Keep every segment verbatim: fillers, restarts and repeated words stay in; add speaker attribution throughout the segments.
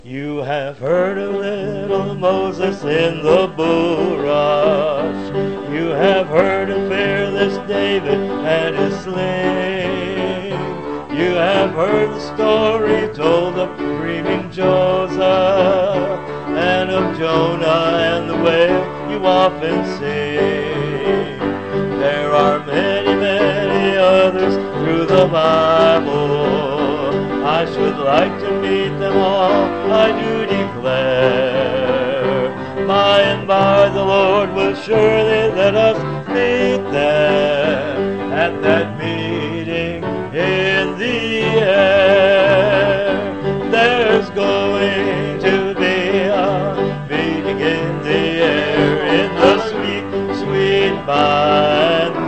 Speaker 1: You have heard of little Moses in the bulrush. You have heard of fearless David and his sling. You have heard the story told of dreaming Joseph and of Jonah and the whale you often sing. There are many, many others through the Bible. I should like to meet them all, I do declare. By and by the Lord will surely let us meet them at that meeting in the air. There's going to be a meeting in the air, in the sweet, sweet by and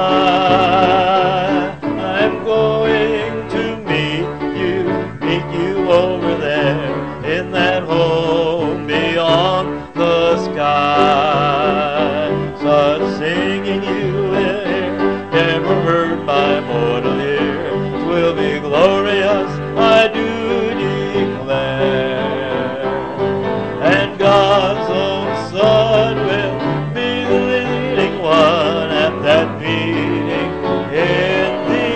Speaker 1: by. I'm going to meet you, meet you over there in that home beyond the sky. Such singing you will hear, never heard by mortal ear. 'Twill be glorious, I do declare. And God's own Son will be the leading one at that meeting in the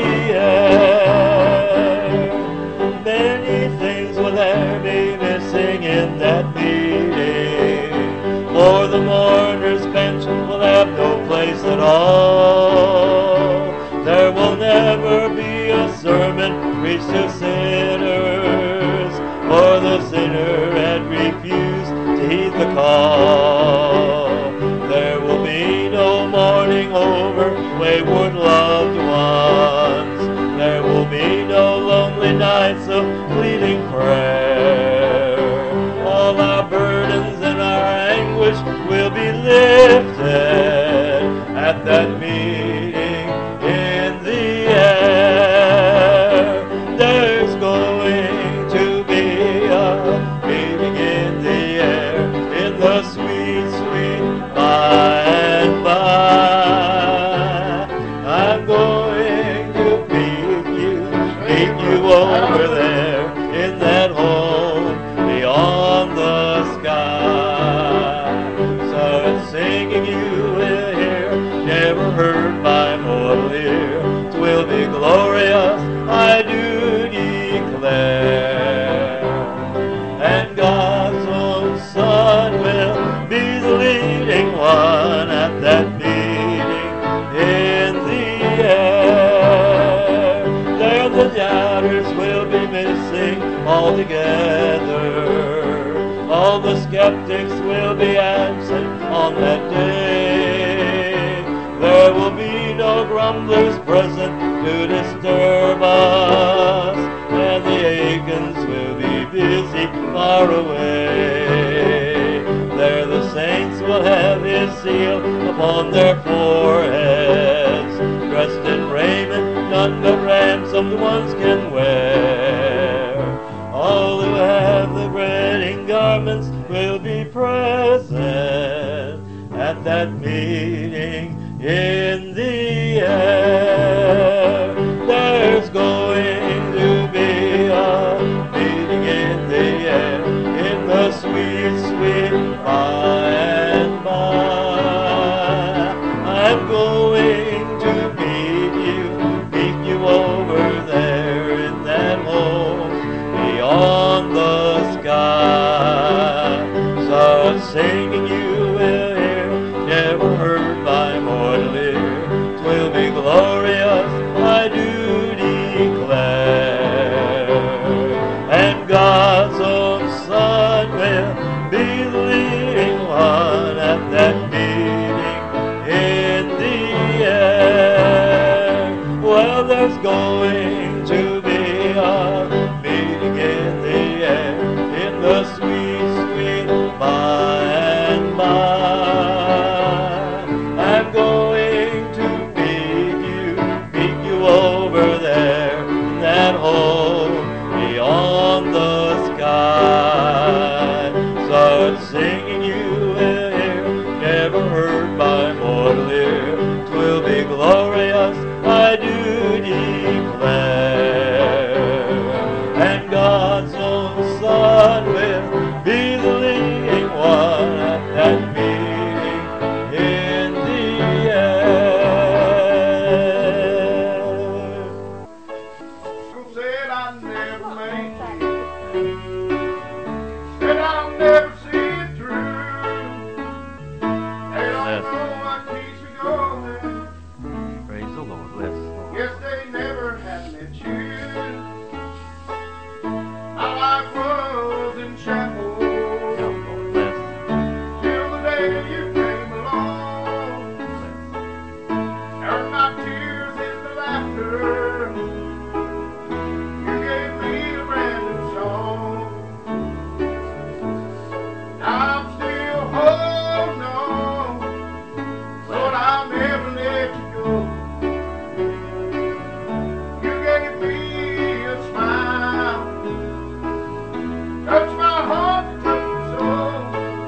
Speaker 1: air. Many things will there be missing in that meeting, for the mourner's bench will have no place at all. There will never be a sermon preached to sinners, for the sinner had refused to heed the call. There will be no mourning over wayward loved ones. There will be no lonely nights of pleading prayer. All our burdens and our anguish will be lifted at that meeting in the air. There's going to be a meeting in the air, in the sweet, sweet by and by. I'm going to meet you, meet you over there in that home beyond the sky. Such singing you will hear, never heard by mortal ear. 'Twill be glorious, I do declare. And God's own Son will be the leading one at that meeting in the air. There the doubters will be missing altogether. All the skeptics will be absent on that day. There will be no grumblers present to disturb us, and the Agans will be busy far away. There the saints will have his seal upon their foreheads, dressed in raiment none but ransomed ones can wear. All who have the wedding garments will be present at that meeting in the air. There's going to be a meeting in the air, in the sweet, sweet by and by. I'm going to meet you, meet you over there in that home beyond the sky. Such singing you will hear, never heard by mortal ear. 'Twill be glorious, I do declare. And God's own Son will be the leading one at that meeting in the air. Well, there's going to be a meeting in the air, in the sweet, sweet by and by. I'm going to meet you, meet you over there in that home beyond the sky. Such singing you will hear, never heard by mortal ear. 'Twill be glorious, I do declare. And God's own Son will will be the leading one at that meeting in the air.
Speaker 2: People said I'd never make it, said I'll never see it through. They don't know what keeps me going.
Speaker 1: Praise the Lord. Bless the Lord.
Speaker 2: Yes, they never had met you. My life was in shambles
Speaker 1: Help, Lord. Bless.
Speaker 2: till the day you came along. Turned my tears into laughter. You gave me a brand new song. I'm still holding on. Lord, I'll never let you go. You gave me a smile. Touch my heart, touch my soul.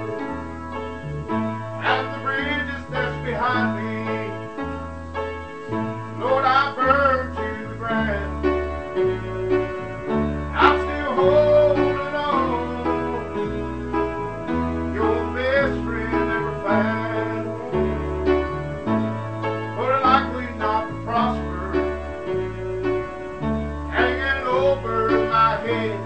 Speaker 2: At the bridges that's behind me, Lord, I burned to the ground. I'm still holding on. You're the best friend ever found. But likely not to prosper, hanging over my head.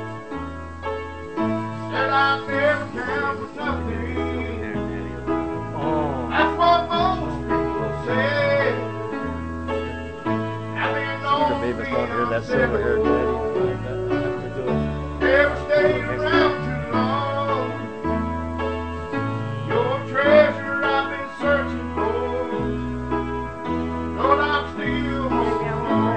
Speaker 2: Said I'll never count for nothing.
Speaker 1: Oh.
Speaker 2: That's what most people say. And they know
Speaker 1: The baby's not here. That silver hair, Daddy. I have to do it.
Speaker 2: never stayed around too long. Your treasure I've been searching for. Lord, I'm still holding on.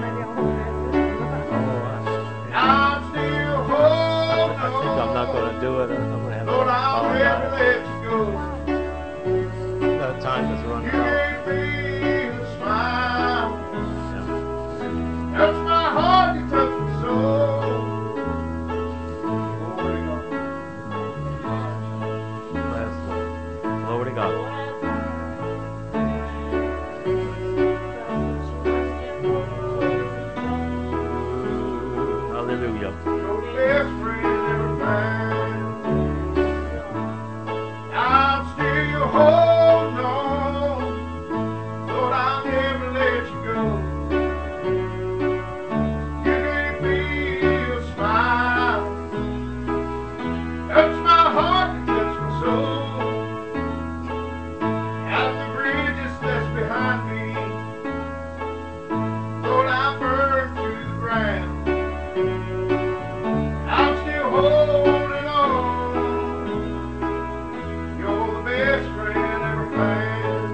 Speaker 2: I'm still holding
Speaker 1: I think I'm not
Speaker 2: on.
Speaker 1: going to do it. I'm going to have
Speaker 2: Lord,
Speaker 1: to
Speaker 2: I'll never
Speaker 1: apologize.
Speaker 2: let you go.
Speaker 1: The time is
Speaker 2: You
Speaker 1: running out.
Speaker 2: gave me a smile.
Speaker 1: Yeah.
Speaker 2: Touch my heart, you touch my soul. Glory to God.
Speaker 1: Bless the Lord. Glory to God. Hallelujah.
Speaker 2: Your best friend ever found. I'm still holding on. Lord, I'll never let you go. You gave me a smile. Touch my heart, you touch my soul. At the bridges that's behind me, Lord, I burned to the ground. I'm still holding on. You're the best friend ever found.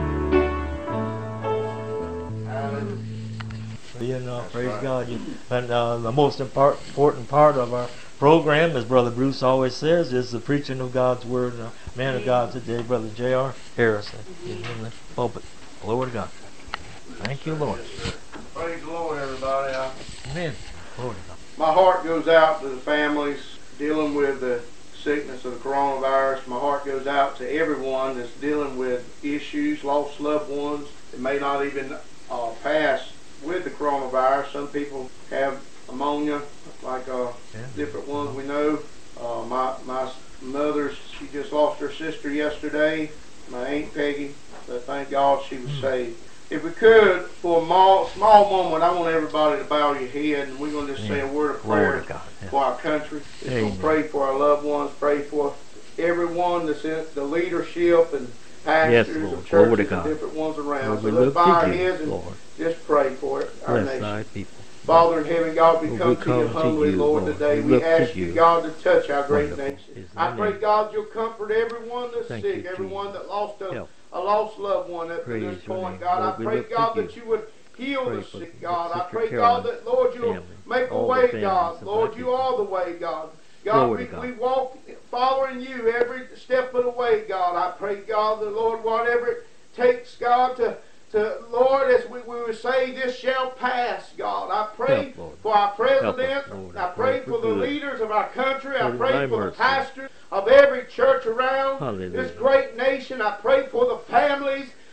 Speaker 2: Hallelujah.
Speaker 1: You know, praise God. You, and uh, the most impart, important part of our program, as Brother Bruce always says, is the preaching of God's Word. And the man of God today, Brother J R Harrison, in the pulpit. Glory to God. Thank you, Lord.
Speaker 2: Praise the Lord, everybody. I,
Speaker 1: Amen. Glory to God.
Speaker 2: my heart goes out to the families dealing with the sickness of the coronavirus. My heart goes out to everyone that's dealing with issues, lost loved ones that may not even uh, pass with the coronavirus. Some people have pneumonia, like uh,
Speaker 1: Yeah.
Speaker 2: different ones we know. Uh, my my mother's, she just lost her sister yesterday, my Aunt Peggy, but thank God she was saved. If we could, for a small, small moment, I want everybody to bow your head, and we're going to just say a word of
Speaker 1: Glory
Speaker 2: prayer
Speaker 1: to God. Yeah.
Speaker 2: for our country. Just going
Speaker 1: Amen.
Speaker 2: to pray for our loved ones, pray for everyone that's in the leadership and pastors
Speaker 1: Yes, Lord.
Speaker 2: of
Speaker 1: Glory to
Speaker 2: churches and
Speaker 1: God.
Speaker 2: different ones around.
Speaker 1: Lord,
Speaker 2: So
Speaker 1: we
Speaker 2: let's
Speaker 1: look
Speaker 2: bow our
Speaker 1: to
Speaker 2: heads
Speaker 1: you,
Speaker 2: and
Speaker 1: Lord.
Speaker 2: just pray for it, our
Speaker 1: Bless
Speaker 2: nation.
Speaker 1: thy people.
Speaker 2: Father in heaven, God, we
Speaker 1: Lord,
Speaker 2: come
Speaker 1: we
Speaker 2: to you
Speaker 1: come to
Speaker 2: humbly,
Speaker 1: you,
Speaker 2: Lord,
Speaker 1: Lord.
Speaker 2: today.
Speaker 1: We
Speaker 2: We
Speaker 1: look to
Speaker 2: ask you,
Speaker 1: you.
Speaker 2: God, to touch our great
Speaker 1: Wonderful
Speaker 2: nation.
Speaker 1: is
Speaker 2: I
Speaker 1: thy
Speaker 2: pray,
Speaker 1: name.
Speaker 2: God, you'll comfort everyone that's
Speaker 1: Thank
Speaker 2: sick,
Speaker 1: you,
Speaker 2: everyone
Speaker 1: Jesus.
Speaker 2: that lost a,
Speaker 1: Help.
Speaker 2: a lost loved one up to
Speaker 1: Praise
Speaker 2: this
Speaker 1: your
Speaker 2: point,
Speaker 1: name.
Speaker 2: God.
Speaker 1: Lord,
Speaker 2: I
Speaker 1: we
Speaker 2: pray,
Speaker 1: look to
Speaker 2: God,
Speaker 1: you.
Speaker 2: that you would heal
Speaker 1: Pray
Speaker 2: the
Speaker 1: for
Speaker 2: sick,
Speaker 1: the
Speaker 2: God. I
Speaker 1: Sister
Speaker 2: pray,
Speaker 1: Caroline
Speaker 2: God, that, Lord, you'll
Speaker 1: family,
Speaker 2: make a
Speaker 1: all the
Speaker 2: way,
Speaker 1: families
Speaker 2: God.
Speaker 1: of
Speaker 2: Lord,
Speaker 1: thy
Speaker 2: you
Speaker 1: people.
Speaker 2: are the way, God. God,
Speaker 1: Glory
Speaker 2: we,
Speaker 1: to God.
Speaker 2: we walk following you every step of the way, God. I pray, God, that, Lord, whatever it takes, God, to To, Lord, as we, we would say, this shall pass, God. I pray
Speaker 1: Help, Lord.
Speaker 2: for our
Speaker 1: Help
Speaker 2: president.
Speaker 1: us, Lord.
Speaker 2: I pray for the
Speaker 1: good.
Speaker 2: leaders of our country. I
Speaker 1: Lord, in
Speaker 2: pray
Speaker 1: thy
Speaker 2: for the
Speaker 1: mercy.
Speaker 2: pastors of every church around
Speaker 1: Hallelujah.
Speaker 2: this great nation. I pray for the families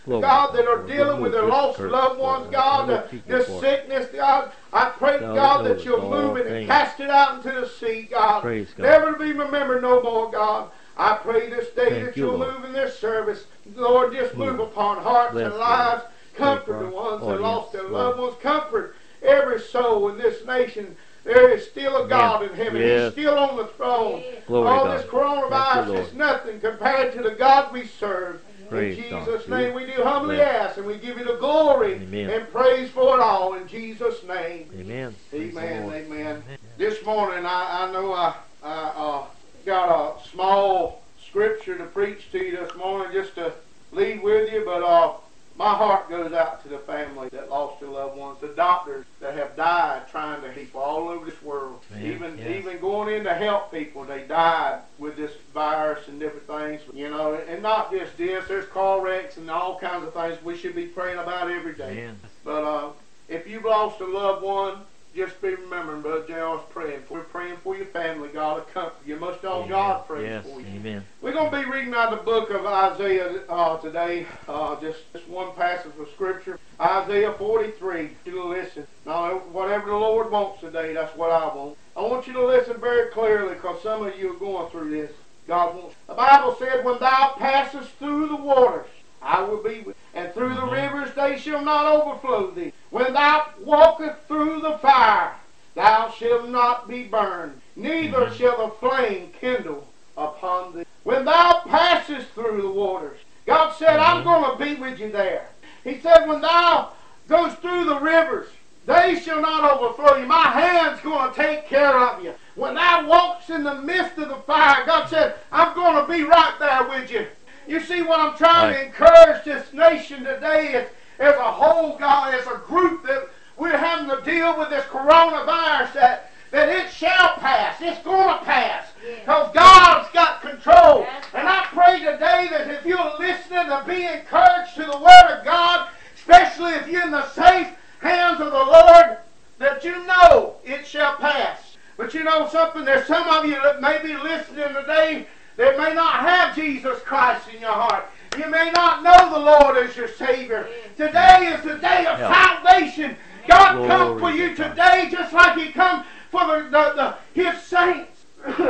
Speaker 3: Glory
Speaker 2: God,
Speaker 3: to
Speaker 2: that
Speaker 3: God.
Speaker 2: are dealing with their
Speaker 3: Remove
Speaker 2: lost
Speaker 3: this curse,
Speaker 2: loved ones,
Speaker 3: Lord.
Speaker 2: God,
Speaker 3: Remove
Speaker 2: the,
Speaker 3: people,
Speaker 2: the
Speaker 3: Lord.
Speaker 2: sickness, God. I pray,
Speaker 3: God
Speaker 2: God,
Speaker 3: knows
Speaker 2: that you'll
Speaker 3: all
Speaker 2: move it and
Speaker 3: things.
Speaker 2: cast it out into the sea, God.
Speaker 3: Praise God.
Speaker 2: Never to be remembered no more, God. I pray this day
Speaker 3: Thank
Speaker 2: that
Speaker 3: you,
Speaker 2: you'll
Speaker 3: Lord.
Speaker 2: move in this service. Lord, just move
Speaker 3: Move.
Speaker 2: upon hearts
Speaker 3: Bless
Speaker 2: and
Speaker 3: you,
Speaker 2: lives.
Speaker 3: Lord.
Speaker 2: Comfort
Speaker 3: Pray
Speaker 2: the
Speaker 3: for
Speaker 2: ones that
Speaker 3: audience,
Speaker 2: lost their
Speaker 3: Lord.
Speaker 2: loved ones. Comfort every soul in this nation. There is still a
Speaker 3: Amen.
Speaker 2: God in heaven.
Speaker 3: Yes.
Speaker 2: He's still on the throne.
Speaker 3: Glory
Speaker 2: All
Speaker 3: to
Speaker 2: this
Speaker 3: God.
Speaker 2: coronavirus
Speaker 3: Thank you,
Speaker 2: is
Speaker 3: Lord.
Speaker 2: nothing compared to the God we serve.
Speaker 3: Praise
Speaker 2: In
Speaker 3: God.
Speaker 2: Jesus'
Speaker 3: You
Speaker 2: name we do humbly
Speaker 3: bless.
Speaker 2: ask, and we give you the glory
Speaker 3: Amen.
Speaker 2: and praise for it all. In Jesus' name.
Speaker 3: Amen. Praise the
Speaker 2: Amen.
Speaker 3: Lord.
Speaker 2: Amen. This morning, I, I know I, I uh, got a small scripture to preach to you this morning just to leave with you, but uh, my heart goes out to the family that lost their loved ones, the doctors that have died trying to help all over this world.
Speaker 3: Man,
Speaker 2: even
Speaker 3: yes.
Speaker 2: even going in to help people, they died with this virus and different things. You know, and not just this, there's car wrecks and all kinds of things we should be praying about every day.
Speaker 3: Man.
Speaker 2: But uh, if you've lost a loved one, just be remembering, Brother J.R.'s praying for you. We're praying for your family. God will comfort you. Most all
Speaker 3: Amen.
Speaker 2: God prays
Speaker 3: Yes.
Speaker 2: for you.
Speaker 3: Amen.
Speaker 2: We're going to be reading out the book of Isaiah uh, today. Uh, just, just one passage of Scripture. Isaiah forty-three. You to listen. Now, whatever the Lord wants today, that's what I want. I want you to listen very clearly, because some of you are going through this. God wants. The Bible said, when thou passest through the waters, I will be with thee. And through the rivers they shall not overflow thee. When thou walkest through the fire, thou shalt not be burned, neither
Speaker 3: Mhm.
Speaker 2: shall the flame kindle upon thee. When thou passest through the waters, God said, I'm
Speaker 3: Mhm.
Speaker 2: going to be with you there. He said, when thou goes through the rivers, they shall not overflow you. My hand's going to take care of you. When thou walks in the midst of the fire, God said, I'm going to be right there with you. You see, what I'm trying
Speaker 3: Right.
Speaker 2: to encourage this nation today is, as a whole, God, as a group, that we're having to deal with this coronavirus, that, that it shall pass. It's going to pass. Because God's got control. And I pray today that if you're listening to be encouraged to the Word of God, especially if you're in the safe hands of the Lord, that you know it shall pass. But you know something? There's some of you that may be listening today that may not have Jesus Christ in your heart. You may not know the Lord as your Savior. Today is the day of
Speaker 3: Yeah.
Speaker 2: salvation. God
Speaker 3: Glory
Speaker 2: come for
Speaker 3: to
Speaker 2: you
Speaker 3: God.
Speaker 2: today just like He come for the, the, the His saints.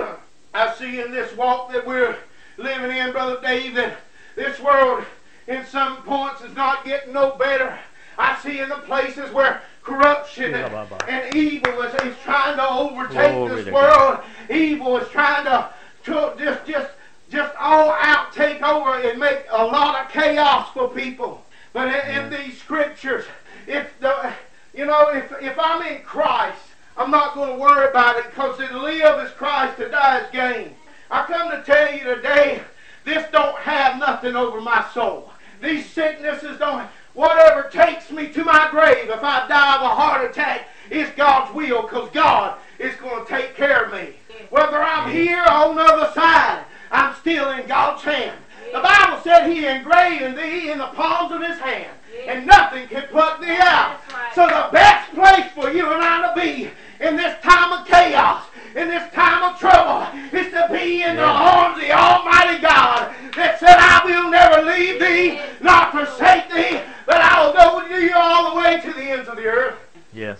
Speaker 2: I see in this walk that we're living in, Brother Dave, that this world in some points is not getting no better. I see in the places where corruption
Speaker 3: Yeah,
Speaker 2: and,
Speaker 3: bye-bye.
Speaker 2: and evil is, is trying to overtake
Speaker 3: Glory
Speaker 2: this
Speaker 3: to
Speaker 2: world. Evil is trying to, to just just just all out take over and make a lot of chaos for people. But in, in these scriptures, if the you know if if I'm in Christ, I'm not going to worry about it, because to live is Christ, to die is gain. I come to tell you today, this don't have nothing over my soul. These sicknesses don't. Whatever takes me to my grave, if I die of a heart attack, it's God's will, because God is going to take care of me. Whether I'm here or on the other side, I'm still in God's hand. The Bible said He engraved thee in the palms of His hand, and nothing can pluck thee out. So the best place for you and I to be in this time of chaos, in this time of trouble, is to be in the
Speaker 3: Yeah.
Speaker 2: arms of the Almighty God that said, I will never leave thee, nor forsake thee, but I will go with you all the way to the ends of the earth.
Speaker 3: Yes.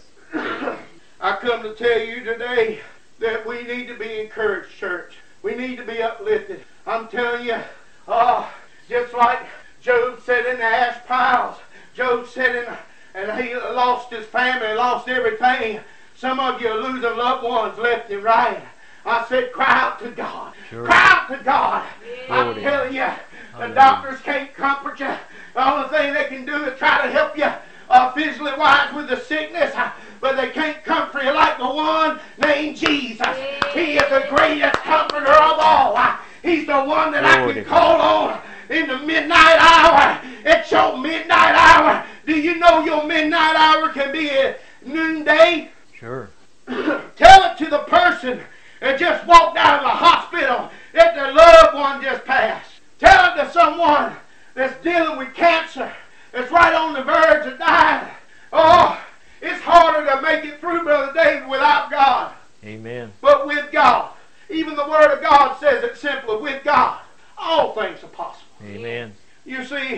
Speaker 2: I come to tell you today that we need to be encouraged, church. We need to be uplifted. I'm telling you, oh, just like Job said in the ash piles, Job said in, and he lost his family, lost everything. Some of you are losing loved ones left and right. I said, cry out to God.
Speaker 3: Sure.
Speaker 2: Cry out to God. I'm
Speaker 3: Lord,
Speaker 2: telling you, the
Speaker 3: hallelujah.
Speaker 2: doctors can't comfort you. The only thing they can do is try to help you uh, physically wise with the sickness, uh, but they can't comfort you like the one named Jesus. He is the greatest comforter of all. Uh, he's the one that I
Speaker 3: Lord,
Speaker 2: can call on in the midnight hour. It's your midnight hour. Do you know your midnight hour can be at noonday?
Speaker 3: Sure.
Speaker 2: Tell it to the person that just walked out of the hospital that their loved one just passed. Tell it to someone that's dealing with cancer, that's right on the verge of dying. Oh, it's harder to make it through, Brother David, without God.
Speaker 3: Amen.
Speaker 2: But with God, even the Word of God says it simply, with God, all things are possible.
Speaker 3: Amen.
Speaker 2: You see,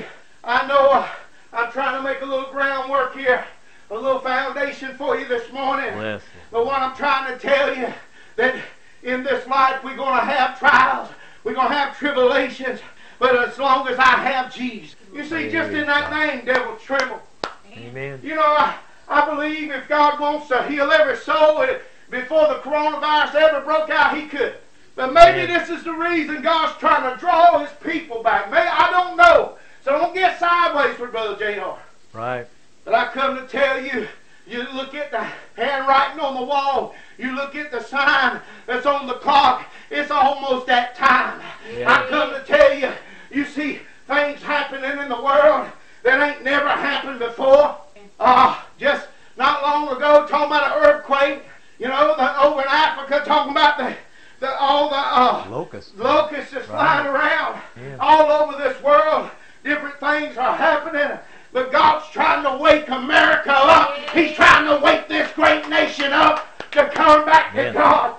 Speaker 2: I know uh, I'm trying to make a little groundwork here, a little foundation for you this morning.
Speaker 1: Bless
Speaker 2: But what I'm trying to tell you, that in this life we're going to have trials, we're going to have tribulations, but as long as I have Jesus. You see, just in that name, devils tremble.
Speaker 1: Amen.
Speaker 2: You know, I, I believe if God wants to heal every soul, before the coronavirus ever broke out, He could. But maybe this is the reason God's trying to draw His people back. Maybe, I don't know. So don't get sideways with Brother J R.
Speaker 1: Right.
Speaker 2: But I come to tell you, you look at the handwriting on the wall, you look at the sign that's on the clock, it's almost that time.
Speaker 1: Yeah.
Speaker 2: I come to tell you, you see things happening in the world that ain't never happened before. Uh, just not long ago, talking about an earthquake, you know, the, over in Africa, talking about the, the all the uh,
Speaker 1: Locusts.
Speaker 2: locusts that's
Speaker 1: Right.
Speaker 2: flying around
Speaker 1: Yeah.
Speaker 2: all over this world. Different things are happening. But God's trying to wake America up. He's trying to wake this great nation up to come back to
Speaker 1: Yeah.
Speaker 2: God.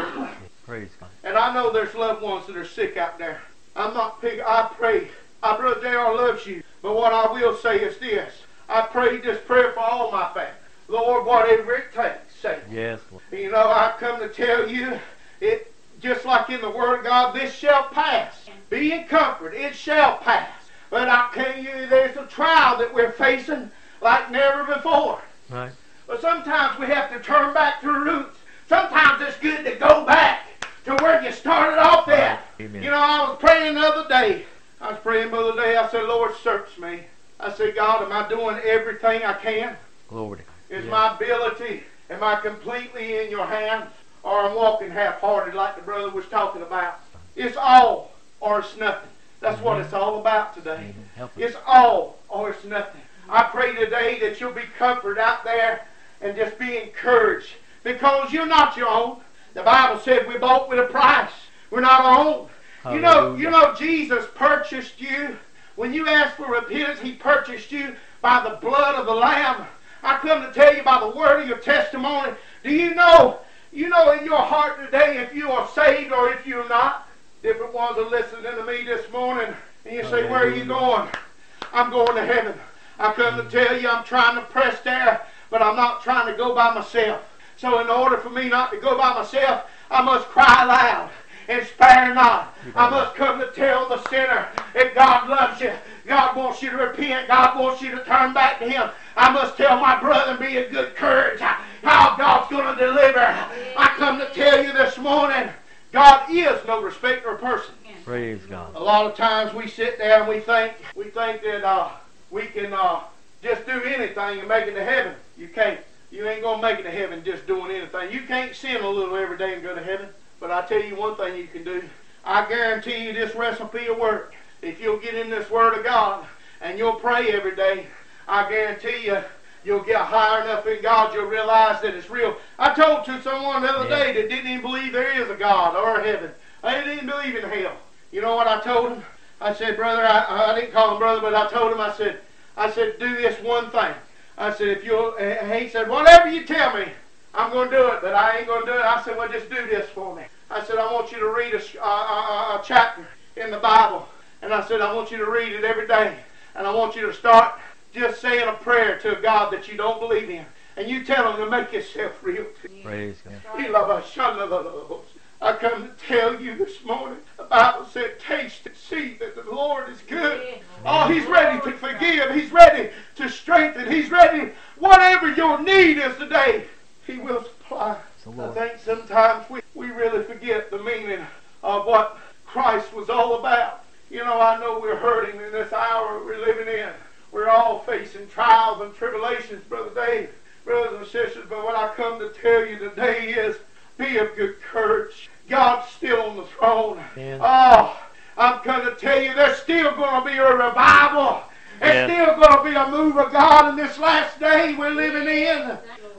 Speaker 1: Praise God.
Speaker 2: And I know there's loved ones that are sick out there. I'm not picking. I pray. Our Brother J R loves you. But what I will say is this. I pray this prayer for all my family. Lord, whatever it takes, say.
Speaker 1: Yes, Lord.
Speaker 2: You know, I come to tell you, it just like in the Word of God, this shall pass. Be in comfort, it shall pass. But I tell you, there's a trial that we're facing like never before.
Speaker 1: Right.
Speaker 2: But sometimes we have to turn back to the roots. Sometimes it's good to go back to where you started off at.
Speaker 1: Amen.
Speaker 2: You know, I was praying the other day. I was praying the other day. I said, Lord, search me. I said, God, am I doing everything I can?
Speaker 1: Glory to God.
Speaker 2: Is
Speaker 1: Yeah.
Speaker 2: my ability, am I completely in your hands? Or I'm walking half-hearted like the brother was talking about? It's all or it's nothing. That's
Speaker 1: Mm-hmm.
Speaker 2: what it's all about today.
Speaker 1: Amen. Help us.
Speaker 2: It's all or it's nothing. I pray today that you'll be comforted out there and just be encouraged, because you're not your own. The Bible said we bought with a price. We're not our own. You know,
Speaker 1: Hallelujah.
Speaker 2: you know Jesus purchased you. When you asked for repentance, He purchased you by the blood of the Lamb. I come to tell you by the word of your testimony. Do you know, you know in your heart today if you are saved or if you're not? Different ones are listening to me this morning, and you say, where are you going? I'm going to heaven. I come to tell you I'm trying to press there, but I'm not trying to go by myself. So in order for me not to go by myself, I must cry loud and spare not. I must come to tell the sinner that God loves you. God wants you to repent. God wants you to turn back to Him. I must tell my brother, be of good courage, how God's going to deliver. I come to tell you this morning, God is no respecter of person.
Speaker 1: Praise God.
Speaker 2: A lot of times we sit there and we think we think that uh, we can uh, just do anything and make it to heaven. You can't. You ain't gonna make it to heaven just doing anything. You can't sin a little every day and go to heaven. But I tell you one thing you can do. I guarantee you this recipe will work. If you'll get in this Word of God and you'll pray every day, I guarantee you you'll get higher enough in God you'll realize that it's real. I told to someone the other
Speaker 1: Yeah.
Speaker 2: day that didn't even believe there is a God or a heaven. They didn't even believe in hell. You know what I told him? I said, brother, I, I didn't call him brother, but I told him, I said, I said, do this one thing. I said, if you'll, and he said, whatever you tell me, I'm going to do it, but I ain't going to do it. I said, well, just do this for me. I said, I want you to read a, a, a, a chapter in the Bible. And I said, I want you to read it every day. And I want you to start just saying a prayer to a God that you don't believe in. And you tell him to make yourself real to you.
Speaker 1: Praise God.
Speaker 2: He love us, shun the love. I come to tell you this morning, the Bible said, taste and see that the Lord is good. Oh, He's ready to forgive. He's ready to strengthen. He's ready. Whatever your need is today, He will supply.
Speaker 1: So,
Speaker 2: I
Speaker 1: Lord.
Speaker 2: think sometimes we, we really forget the meaning of what Christ was all about. You know, I know we're hurting in this hour we're living in. We're all facing trials and tribulations, Brother Dave, brothers and sisters. But what I come to tell you today is, be of good courage. God's still on the throne.
Speaker 1: Yeah.
Speaker 2: Oh, I'm going to tell you, there's still going to be a revival. There's
Speaker 1: Yeah.
Speaker 2: still going to be a move of God in this last day we're living in.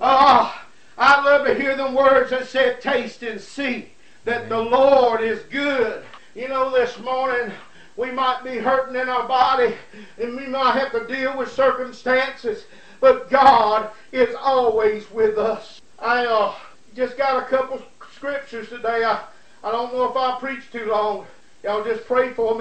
Speaker 2: Oh, I love to hear the words that said, taste and see that the Lord is good. You know, this morning we might be hurting in our body and we might have to deal with circumstances, but God is always with us. I uh, just got a couple scriptures today. I, I don't know if I'll preach too long. Y'all just pray for me.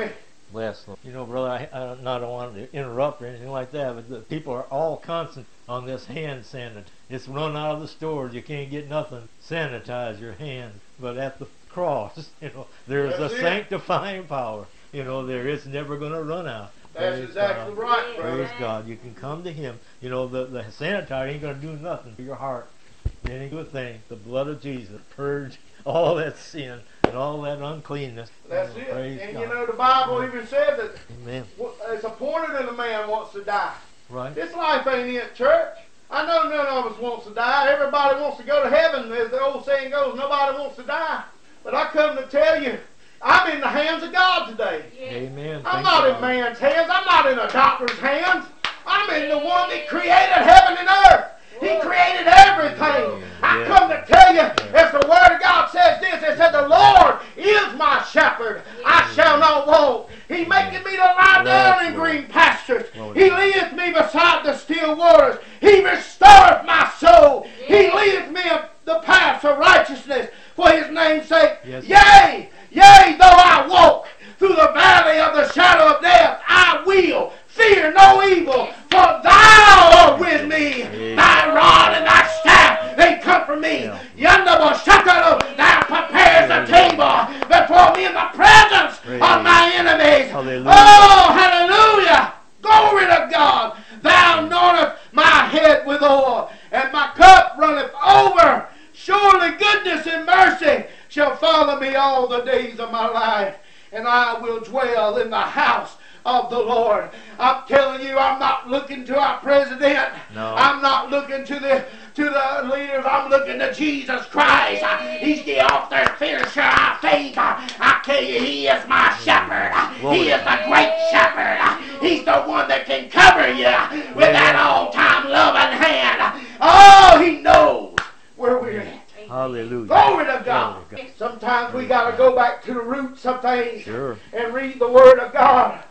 Speaker 1: Bless them. You know, brother, I, I don't, not want to interrupt or anything like that, but the people are all constant on this hand sanitizer. It's run out of the stores. You can't get nothing. Sanitize your hands. But at the cross, you know, there is
Speaker 2: That's
Speaker 1: a
Speaker 2: it.
Speaker 1: sanctifying power. You know, there is never going to run out.
Speaker 2: That's
Speaker 1: Praise
Speaker 2: exactly
Speaker 1: God.
Speaker 2: right, brother.
Speaker 1: Praise God. You can come to Him. You know, the, the sanitizer ain't going to do nothing for your heart. Any good thing. The blood of Jesus purge all that sin and all that uncleanness.
Speaker 2: That's
Speaker 1: Oh,
Speaker 2: it.
Speaker 1: praise
Speaker 2: And
Speaker 1: God.
Speaker 2: you know, the Bible even said that
Speaker 1: Amen.
Speaker 2: it's appointed that a man wants to die.
Speaker 1: Right?
Speaker 2: This life ain't it, church. I know none of us wants to die. Everybody wants to go to heaven. As the old saying goes, nobody wants to die. But I come to tell you, I'm in the hands of God today.
Speaker 1: Amen.
Speaker 2: I'm
Speaker 1: Thank
Speaker 2: not
Speaker 1: God.
Speaker 2: in man's hands. I'm not in a doctor's hands. I'm in the one that created heaven and earth. He created everything. I
Speaker 1: Yeah.
Speaker 2: come to tell you, as the Word of God says this, it said, the Lord is my shepherd. I shall not want. He maketh me to lie down in green pastures. He leadeth me beside the still waters. He restoreth my soul. He leadeth me in the paths of righteousness for His name's sake.
Speaker 1: Yes.
Speaker 2: Yea, yea, though I walk through the valley of the shadow of death, I will fear no evil, for Thou art with me. Thy rod and Thy staff, they comfort me. Yonder shakaro, Thou prepares a table before me in the presence of my enemies.
Speaker 1: Hallelujah.
Speaker 2: Oh, hallelujah! Glory to God. Thou anointest my head with oil, and my cup runneth over. Surely goodness and mercy shall follow me all the days of my life, and I will dwell in the house of the Lord. I'm telling you, I'm not looking to our president.
Speaker 1: No.
Speaker 2: I'm not looking to the to the leaders. I'm looking to Jesus Christ. He's the author and finisher of our faith. I tell you, He is my shepherd. He is the great shepherd. He's the one that can cover you with that all-time loving hand. Oh, He knows where we're at.
Speaker 1: Hallelujah.
Speaker 2: Glory to God.
Speaker 1: Glory to God.
Speaker 2: Sometimes we got to go back to the roots of things
Speaker 1: Sure.
Speaker 2: and read the Word of God.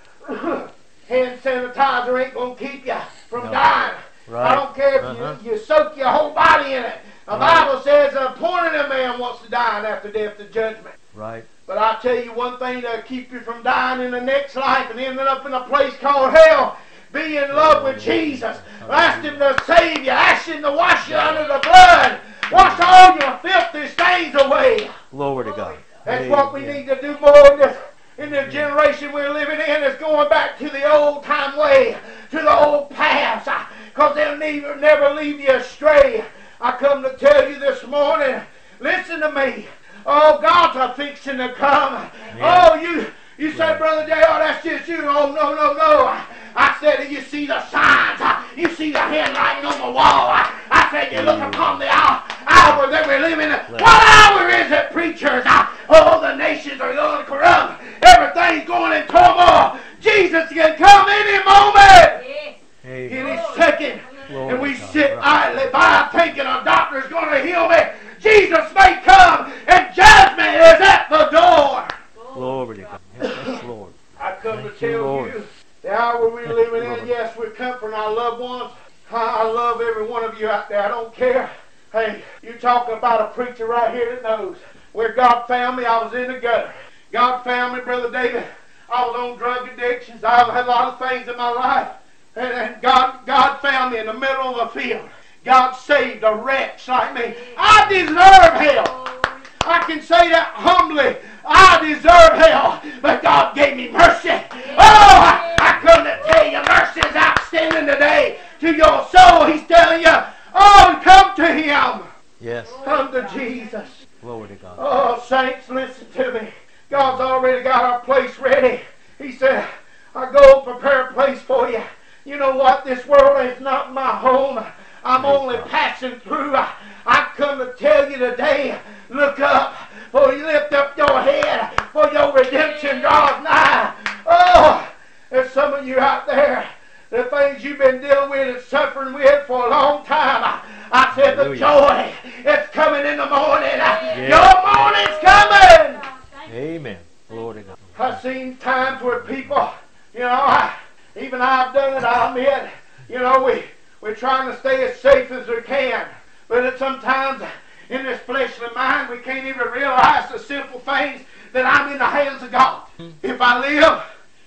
Speaker 2: Hand sanitizer ain't going to keep you from
Speaker 1: No.
Speaker 2: dying.
Speaker 1: Right.
Speaker 2: I don't care if
Speaker 1: Uh-huh.
Speaker 2: you, you soak your whole body in it. The
Speaker 1: Right.
Speaker 2: Bible says the appointed a man wants to die, and after death the judgment.
Speaker 1: Right.
Speaker 2: But I tell you one thing to keep you from dying in the next life and ending up in a place called hell. Be in love with Jesus. Ask Him to save you. Ask Him to wash you under the blood. Wash all your filthy stains away.
Speaker 1: Glory to God.
Speaker 2: That's what we
Speaker 1: Amen.
Speaker 2: need to do more in this, in this generation we're living in. Is going back to the old time way, to the old paths, because they'll never, never leave you astray. I come to tell you this morning, listen to me. Oh, God's a fixing to come. Oh, you you say, Brother J R, that's just you. Oh, no, no, no. I said, you see the signs. You see the handwriting on the wall. I said, you look upon the hour, hour that we're living in. What hour is it, preachers? Oh, the nations are going corrupt. Everything's going in turmoil. Jesus can come any moment.
Speaker 1: Amen.
Speaker 2: Any second.
Speaker 1: Glory
Speaker 2: And we
Speaker 1: to God.
Speaker 2: sit
Speaker 1: Right.
Speaker 2: idly by thinking a doctor's going to heal me. Jesus may come and judgment is at the door.
Speaker 1: Glory to God. Yes, yes, Lord.
Speaker 2: I come
Speaker 1: Thank
Speaker 2: to
Speaker 1: you,
Speaker 2: tell
Speaker 1: Lord.
Speaker 2: you, the hour we're living in,
Speaker 1: Lord.
Speaker 2: yes, we're comforting our loved ones. I I love every one of you out there. I don't care. Hey, you talking about a preacher right here that knows. Where God found me, I was in the gutter. God found me, Brother David. I was on drug addictions. I've had a lot of things in my life. And, and God, God found me in the middle of the field. God saved a wretch like me. I deserve hell. I can say that humbly. I deserve hell, but God gave me mercy. Oh, I, I come to tell you, mercy is outstanding today to your soul. He's telling you, oh, come to Him.
Speaker 1: Yes.
Speaker 2: Come to Jesus.
Speaker 1: Glory to God.
Speaker 2: Oh, saints, listen to me. God's already got our place ready. He said, I go prepare a place for you. You know what? This world is not my home. I'm only passing through. I, I come to tell you today, look up, for you lift up your head, for your redemption draws nigh. Oh, there's some of you out there, the things you've been dealing with and suffering with for a long time. I, I said the joy is coming in the morning. Your morning's coming.
Speaker 1: Amen. Glory to God.
Speaker 2: I've seen times where people, you know, I, even I've done it, I admit, you know, we, we're trying to stay as safe as we can. But it, sometimes in this fleshly mind, we can't even realize the simple things that I'm in the hands of God. If I live,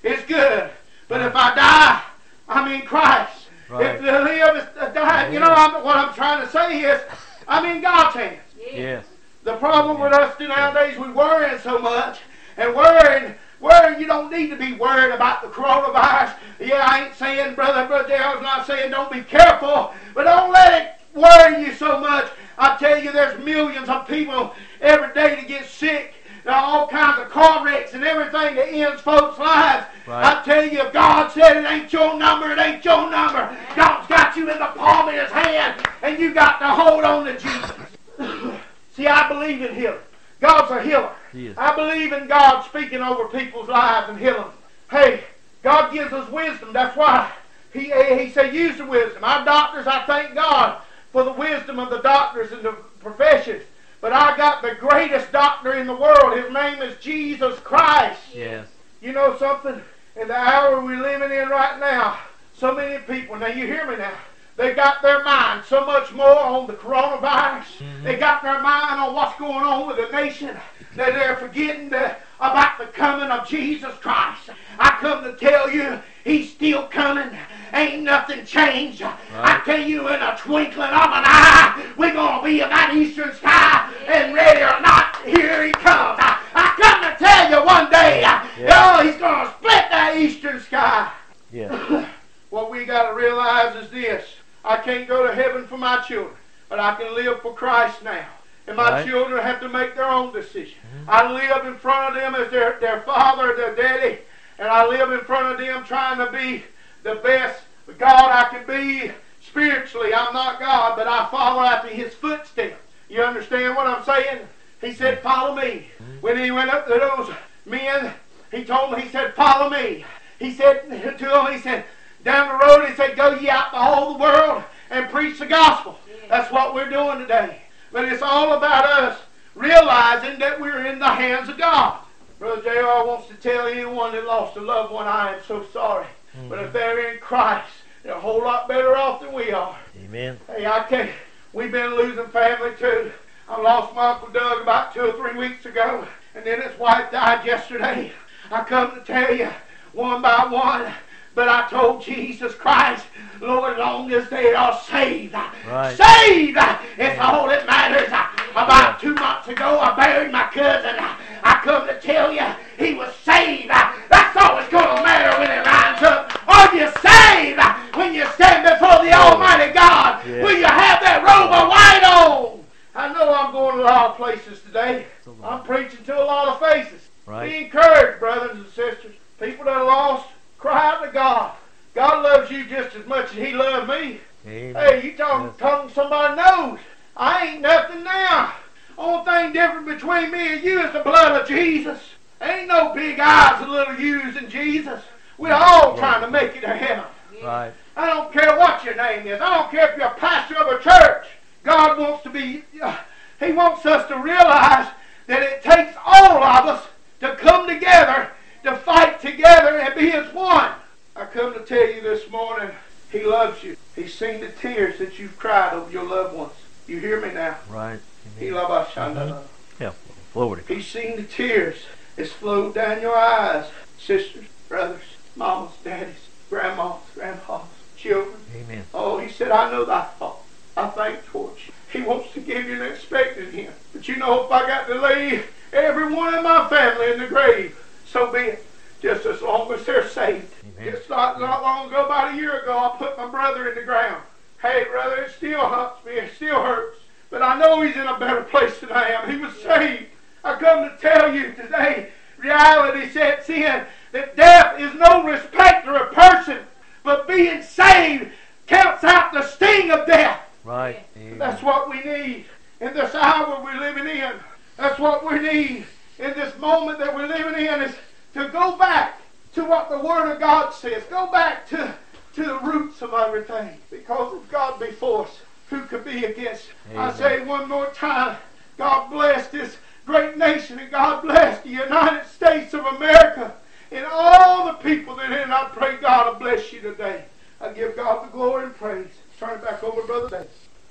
Speaker 2: is good. But if I die, I'm in Christ.
Speaker 1: Right.
Speaker 2: If to live is to die, you know I'm, what I'm trying to say is, I'm in God's hands.
Speaker 1: Yes.
Speaker 2: The problem with us nowadays, we worrying so much, and worrying, worrying, you don't need to be worried about the coronavirus. Yeah, I ain't saying, brother, brother Daryl's not saying don't be careful, but don't let it worry you so much. I tell you, there's millions of people every day that get sick. There are all kinds of car wrecks and everything that ends folks' lives.
Speaker 1: Right.
Speaker 2: I tell you, if God said it ain't your number, it ain't your number. God's got you in the palm of His hand, and you got to hold on to Jesus. See, I believe in healing. God's a healer.
Speaker 1: Yes.
Speaker 2: I believe in God speaking over people's lives and healing them. Hey, God gives us wisdom. That's why He, he said use the wisdom. Our doctors, I thank God for the wisdom of the doctors and the professions. But I got the greatest doctor in the world. His name is Jesus Christ.
Speaker 1: Yes.
Speaker 2: You know something? In the hour we're living in right now, so many people, now you hear me now, they got their mind so much more on the coronavirus. Mm-hmm. They got their mind on what's going on with the nation that they're forgetting the, about the coming of Jesus Christ. I come to tell you, He's still coming. Ain't nothing changed. Right. I tell you, in a twinkling of an eye, we're going to be in that eastern sky, and ready or not, here He comes. I, I come to tell you one day, yeah. oh, He's going to split that eastern sky.
Speaker 1: Yeah.
Speaker 2: What we got to realize is this. I can't go to heaven for my children, but I can live for Christ now. And my
Speaker 1: right.
Speaker 2: children have to make their own decision. Mm-hmm. I live in front of them as their, their father, their daddy, and I live in front of them trying to be the best God I can be spiritually. I'm not God, but I follow after His footsteps. You understand what I'm saying? He said, follow me. Mm-hmm. When He went up to those men, He told them, He said, follow me. He said to them, He said, down the road, He said, go ye out to all the world and preach the gospel. Yeah. That's what we're doing today. But it's all about us realizing that we're in the hands of God. Brother J R wants to tell anyone that lost a loved one, I am so sorry. Mm-hmm. But if they're in Christ, they're a whole lot better off than we are.
Speaker 1: Amen.
Speaker 2: Hey, I can't. We've been losing family too. I lost my Uncle Doug about two or three weeks ago, and then his wife died yesterday. I come to tell you, one by one, but I told Jesus Christ, Lord, as long as they are saved,
Speaker 1: right.
Speaker 2: saved is all that matters. About two months ago, I buried my cousin. I come to tell you, he was saved. That's all that's going to matter when it lines up. Are you saved when you stand before the Almighty God?
Speaker 1: Yeah.
Speaker 2: Will you have that robe of white on? I know I'm going to a lot of places today. I'm preaching to a lot of faces.
Speaker 1: Right.
Speaker 2: Be encouraged, brothers and sisters. People that are lost, cry out to God. God loves you just as much as He loved me.
Speaker 1: Amen.
Speaker 2: Hey, you talking,
Speaker 1: Yes.
Speaker 2: talking to somebody knows. I ain't nothing now. Only thing different between me and you is the blood of Jesus. Ain't no big eyes and little U's in Jesus. We're all trying to make it to heaven.
Speaker 1: Right.
Speaker 2: I don't care what your name is. I don't care if you're a pastor of a church. God wants to be, uh, He wants us to realize that it takes all of us to come together, to fight together and be as one. I come to tell you this morning, He loves you. He's seen the tears that you've cried over your loved ones. You hear me now?
Speaker 1: Right.
Speaker 2: He loves
Speaker 1: Mm-hmm. Yeah. Glory.
Speaker 2: He's seen the tears that's flowed down your eyes. Sisters, brothers, mamas, daddies, grandmas, grandpas, children.
Speaker 1: Amen.
Speaker 2: Oh, He said, I know thy thoughts. I think towards you. He wants to give you an expected Him. But you know, if I got to lay every one of my family in the grave, so be it. Just as long as they're saved.
Speaker 1: Amen.
Speaker 2: Just not, not long ago, about a year ago, I put my brother in the ground. Hey, brother, it still haunts me. It still hurts. But I know he's in a better place than I am. He was saved. I come to tell you today, reality sets in that death is no respecter of person, but being saved counts out the sting of death.
Speaker 1: Right. Amen.
Speaker 2: That's what we need in this hour we're living in. That's what we need in this moment that we're living in, is to go back to what the Word of God says. Go back to, to the roots of everything. Because if God be for us, who could be against?
Speaker 1: Amen.
Speaker 2: I say one more time, God bless this great nation, and God bless the United States of America and all the people that are in. I pray God will bless you today. I give God the glory and praise. Turn it back over to Brother Davis.